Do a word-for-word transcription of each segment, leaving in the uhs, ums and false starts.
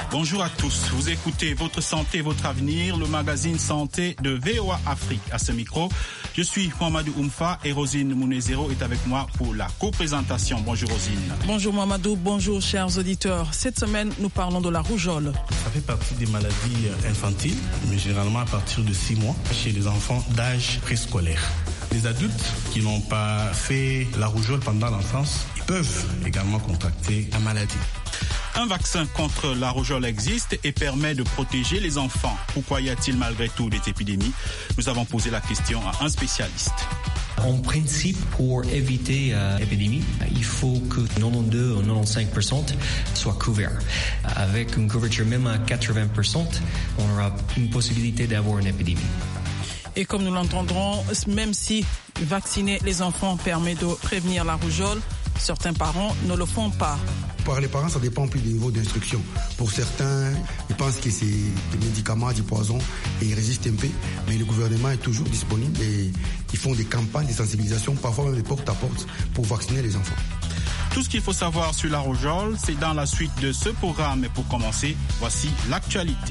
Bonjour à tous, vous écoutez Votre Santé, Votre Avenir, le magazine Santé de V O A Afrique. À ce micro, je suis Mamadou Oumfa et Rosine Mounezero est avec moi pour la co-présentation. Bonjour Rosine. Bonjour Mamadou, bonjour chers auditeurs. Cette semaine, nous parlons de la rougeole. Ça fait partie des maladies infantiles, mais généralement à partir de six mois chez les enfants d'âge préscolaire. Les adultes qui n'ont pas fait la rougeole pendant l'enfance, ils peuvent également contracter la maladie. Un vaccin contre la rougeole existe et permet de protéger les enfants. Pourquoi y a-t-il malgré tout des épidémies? Nous avons posé la question à un spécialiste. En principe, pour éviter euh, l'épidémie, il faut que quatre-vingt-douze ou quatre-vingt-quinze pour cent soient couverts. Avec une couverture même à quatre-vingts pour cent, on aura une possibilité d'avoir une épidémie. Et comme nous l'entendrons, même si vacciner les enfants permet de prévenir la rougeole, certains parents ne le font pas. Pour les parents, ça dépend plus du niveau d'instruction. Pour certains, ils pensent que c'est des médicaments, du poison et ils résistent un peu. Mais le gouvernement est toujours disponible et ils font des campagnes de sensibilisation, parfois même des porte-à-porte, pour vacciner les enfants. Tout ce qu'il faut savoir sur la rougeole, c'est dans la suite de ce programme. Et pour commencer, voici l'actualité.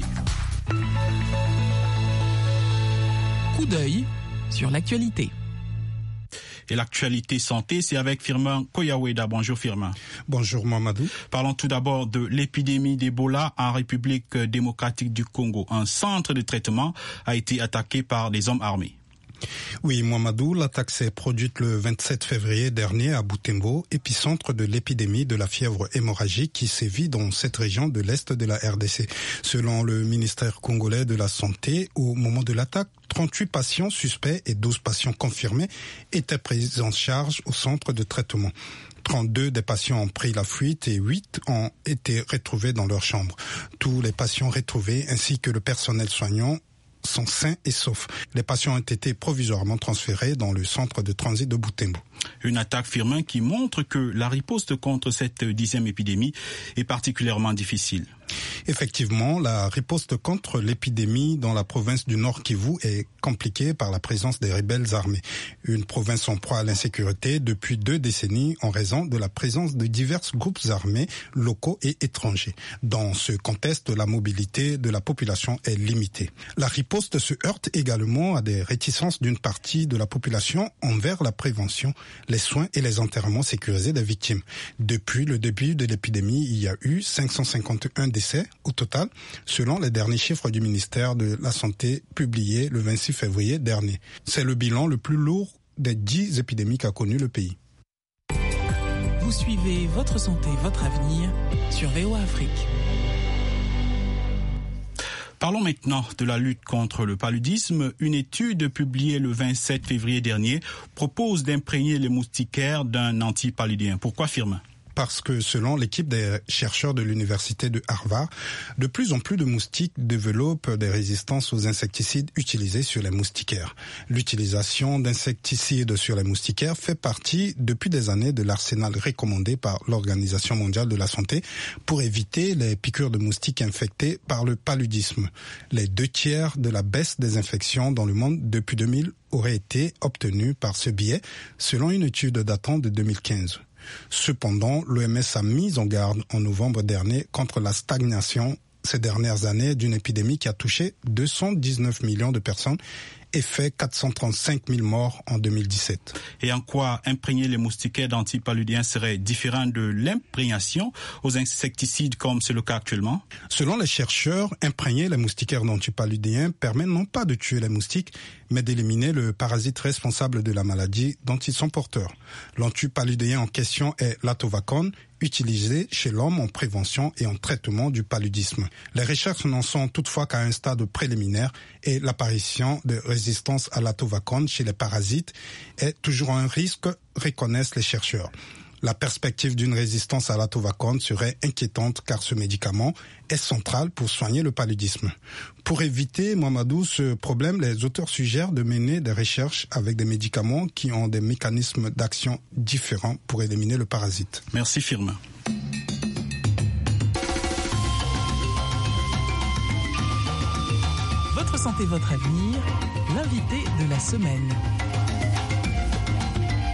Coup d'œil sur l'actualité. Et l'actualité santé, c'est avec Firmin Koyaweda. Bonjour Firmin. Bonjour Mamadou. Parlons tout d'abord de l'épidémie d'Ebola en République démocratique du Congo. Un centre de traitement a été attaqué par des hommes armés. Oui, Mamadou, l'attaque s'est produite le vingt-sept février dernier à Butembo, épicentre de l'épidémie de la fièvre hémorragique qui sévit dans cette région de l'Est de la R D C. Selon le ministère congolais de la Santé, au moment de l'attaque, trente-huit patients suspects et douze patients confirmés étaient pris en charge au centre de traitement. trente-deux des patients ont pris la fuite et huit ont été retrouvés dans leur chambre. Tous les patients retrouvés ainsi que le personnel soignant sont sains et saufs. Les patients ont été provisoirement transférés dans le centre de transit de Butembo. Une attaque Firmin qui montre que la riposte contre cette dixième épidémie est particulièrement difficile. Effectivement, la riposte contre l'épidémie dans la province du Nord Kivu est compliquée par la présence des rebelles armés. Une province en proie à l'insécurité depuis deux décennies en raison de la présence de divers groupes armés locaux et étrangers. Dans ce contexte, la mobilité de la population est limitée. La riposte se heurte également à des réticences d'une partie de la population envers la prévention, les soins et les enterrements sécurisés des victimes. Depuis le début de l'épidémie, il y a eu cinq cent cinquante et un décès au total, selon les derniers chiffres du ministère de la Santé publiés le vingt-six février dernier. C'est le bilan le plus lourd des dix épidémies qu'a connu le pays. Vous suivez Votre Santé, Votre Avenir sur V O A Afrique. Parlons maintenant de la lutte contre le paludisme. Une étude publiée le vingt-sept février dernier propose d'imprégner les moustiquaires d'un antipaludien. Pourquoi Firmin ? Parce que selon l'équipe des chercheurs de l'université de Harvard, de plus en plus de moustiques développent des résistances aux insecticides utilisés sur les moustiquaires. L'utilisation d'insecticides sur les moustiquaires fait partie depuis des années de l'arsenal recommandé par l'Organisation mondiale de la santé pour éviter les piqûres de moustiques infectés par le paludisme. Les deux tiers de la baisse des infections dans le monde depuis deux mille auraient été obtenus par ce biais, selon une étude datant de deux mille quinze. Cependant, l'O M S a mis en garde en novembre dernier contre la stagnation ces dernières années d'une épidémie qui a touché deux cent dix-neuf millions de personnes et fait quatre cent trente-cinq mille morts en deux mille dix-sept. Et en quoi imprégner les moustiquaires d'antipaludiens serait différent de l'imprégnation aux insecticides comme c'est le cas actuellement? Selon les chercheurs, imprégner les moustiquaires d'antipaludiens permet non pas de tuer les moustiques, mais d'éliminer le parasite responsable de la maladie dont ils sont porteurs. L'antipaludien en question est l'Atovacone, utilisé chez l'homme en prévention et en traitement du paludisme. Les recherches n'en sont toutefois qu'à un stade préliminaire et l'apparition de résistance à l'Atovacone chez les parasites est toujours un risque, reconnaissent les chercheurs. La perspective d'une résistance à l'Atovacone serait inquiétante car ce médicament est central pour soigner le paludisme. Pour éviter, Mamadou, ce problème, les auteurs suggèrent de mener des recherches avec des médicaments qui ont des mécanismes d'action différents pour éliminer le parasite. Merci Firmin. Votre santé, votre avenir, l'invité de la semaine.